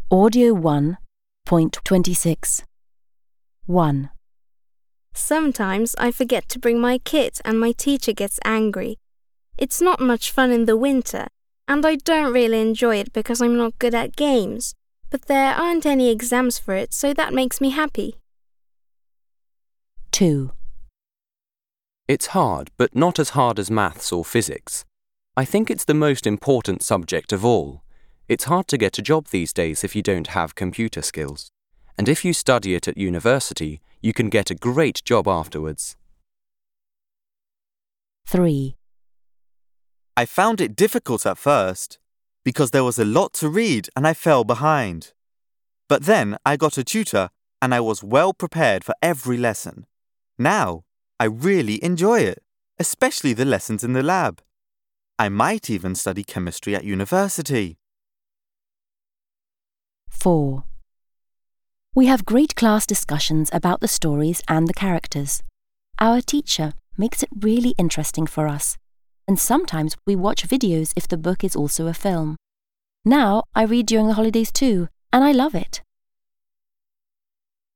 Audio 1.26. 1. Sometimes I forget to bring my kit and my teacher gets angry. It's not much fun in the winter, and I don't really enjoy it because I'm not good at games, but there aren't any exams for it, so that makes me happy. 2. It's hard, but not as hard as maths or physics. I think it's the most important subject of all. It's hard to get a job these days if you don't have computer skills. And if you study it at university, you can get a great job afterwards. 3. I found it difficult at first because there was a lot to read and I fell behind. But then I got a tutor and I was well prepared for every lesson. Now, I really enjoy it, especially the lessons in the lab. I might even study chemistry at university. 4. We have great class discussions about the stories and the characters. Our teacher makes it really interesting for us, and sometimes we watch videos if the book is also a film. Now I read during the holidays too, and I love it.